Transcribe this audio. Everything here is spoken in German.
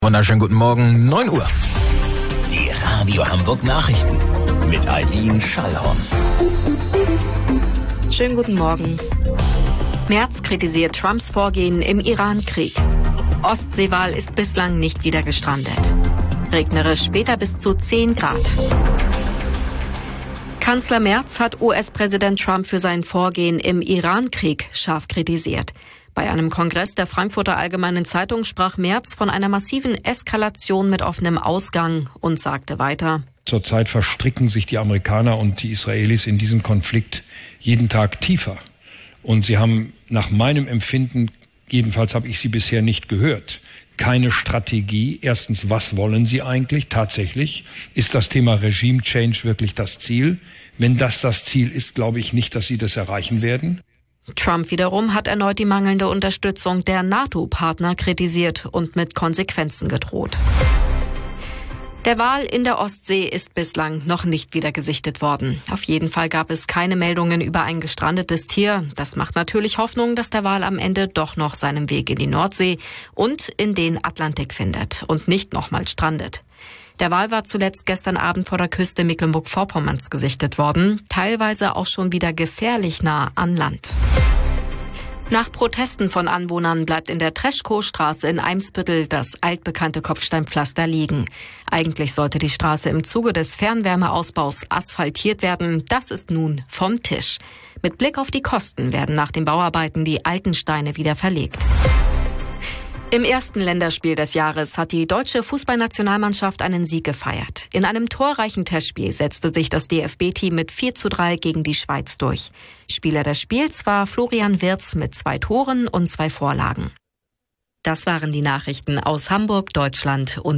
Wunderschönen guten Morgen, 9 Uhr. Die Radio Hamburg Nachrichten mit Eileen Schallhorn. Schönen guten Morgen. Merz kritisiert Trumps Vorgehen im Iran-Krieg. Ostseewahl ist bislang nicht wieder gestrandet. Regnerisch später bis zu 10 Grad. Kanzler Merz hat US-Präsident Trump für sein Vorgehen im Iran-Krieg scharf kritisiert. Bei einem Kongress der Frankfurter Allgemeinen Zeitung sprach Merz von einer massiven Eskalation mit offenem Ausgang und sagte weiter: Zurzeit verstricken sich die Amerikaner und die Israelis in diesen Konflikt jeden Tag tiefer. Und sie haben nach meinem Empfinden, jedenfalls habe ich sie bisher nicht gehört, keine Strategie. Erstens, was wollen sie eigentlich tatsächlich? Ist das Thema Regime Change wirklich das Ziel? Wenn das Ziel ist, glaube ich nicht, dass sie das erreichen werden. Trump wiederum hat erneut die mangelnde Unterstützung der NATO-Partner kritisiert und mit Konsequenzen gedroht. Der Wal in der Ostsee ist bislang noch nicht wieder gesichtet worden. Auf jeden Fall gab es keine Meldungen über ein gestrandetes Tier. Das macht natürlich Hoffnung, dass der Wal am Ende doch noch seinen Weg in die Nordsee und in den Atlantik findet und nicht nochmal strandet. Der Wal war zuletzt gestern Abend vor der Küste Mecklenburg-Vorpommerns gesichtet worden, teilweise auch schon wieder gefährlich nah an Land. Nach Protesten von Anwohnern bleibt in der Treschkow-Straße in Eimsbüttel das altbekannte Kopfsteinpflaster liegen. Eigentlich sollte die Straße im Zuge des Fernwärmeausbaus asphaltiert werden. Das ist nun vom Tisch. Mit Blick auf die Kosten werden nach den Bauarbeiten die alten Steine wieder verlegt. Im ersten Länderspiel des Jahres hat die deutsche Fußballnationalmannschaft einen Sieg gefeiert. In einem torreichen Testspiel setzte sich das DFB-Team mit 4:3 gegen die Schweiz durch. Spieler des Spiels war Florian Wirtz mit 2 Toren und 2 Vorlagen. Das waren die Nachrichten aus Hamburg, Deutschland und